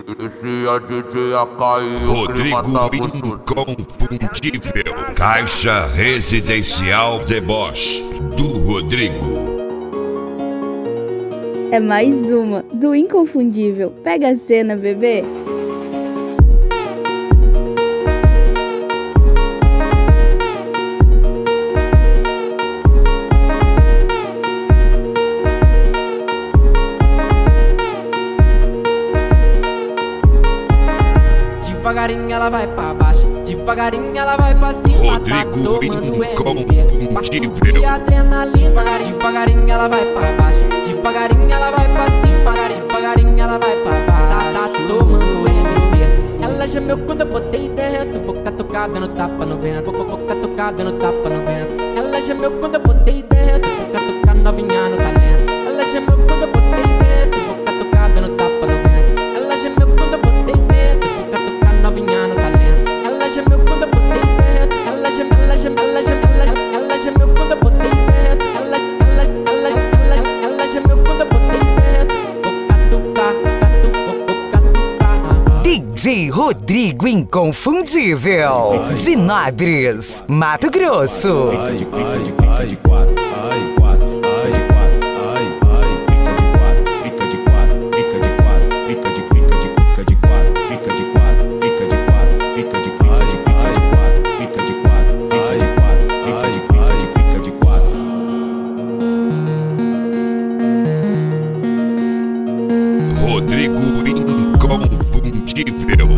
Esse é DJ AK. Rodrigo Inconfundível. Caixa Residencial Deboche do Rodrigo. É mais uma do Inconfundível. Pega a cena, bebê. Devagarinho ela vai pra baixo, devagarinho ela vai pra cima. Rodrigo Inconfundível. E adrenalina, devagarinho ela vai pra baixo, devagarinho ela vai pra cima, devagarinho ela vai pra baixo. Tá tomando MD. Ela gemeu quando eu botei dentro. Vou catucar dando tapa no vento. Vou catucar dando tapa no vento. Ela gemeu quando eu botei dentro. Vou catucar novinha no talento. Ela gemeu quando eu botei dentro. Vou catucar dando tapa no vento. Ela gemeu quando eu botei dentro. Vou catucar novinha no talento. Ela gemeu quando eu botei dentro. Ela gemeu quando eu botei dentro. Ela gemeu quando eu botei dentro. Vou catucar. DJ Rodrigo Inconfundível, de Nabres, Mato Grosso. Rodrigo Inconfundível.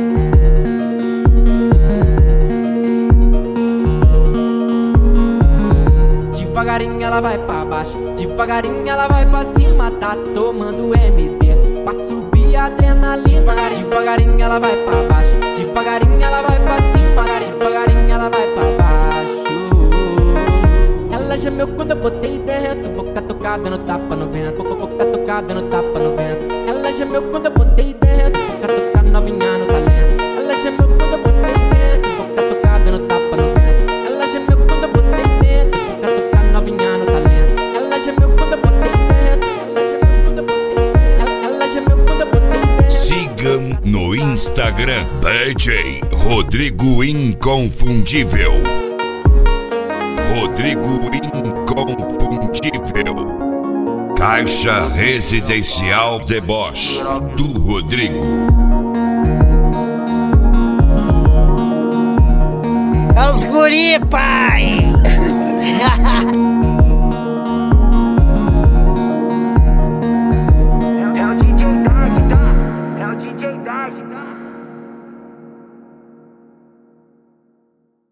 Devagarinho ela vai pra baixo, devagarinho ela vai pra cima. Tá tomando MD pra subir a adrenalina. Devagarinho ela vai pra baixo, devagarinho ela vai pra cima, devagarinho ela vai pra baixo. Ela gemeu quando eu botei dentro. Vou catucar dando tapa no vento. Vou catucar dando tapa no vento. Ela gemeu quando eu botei dentro. Vou catucar novinha no talento. Ela gemeu quando eu botei dentro. Vou catucar dando tapa no vento. Ela gemeu quando eu botei dentro. Vou catucar novinha no talento. Ela gemeu quando eu botei dentro. Ela gemeu quando eu botei dentro. Siga no Instagram DJ Rodrigo Inconfundível. Rodrigo Inconfundível. Caixa Residencial Deboche do Rodrigo. É os guri, pai! É o DJ Dag, tá? É o DJ Dag, tá?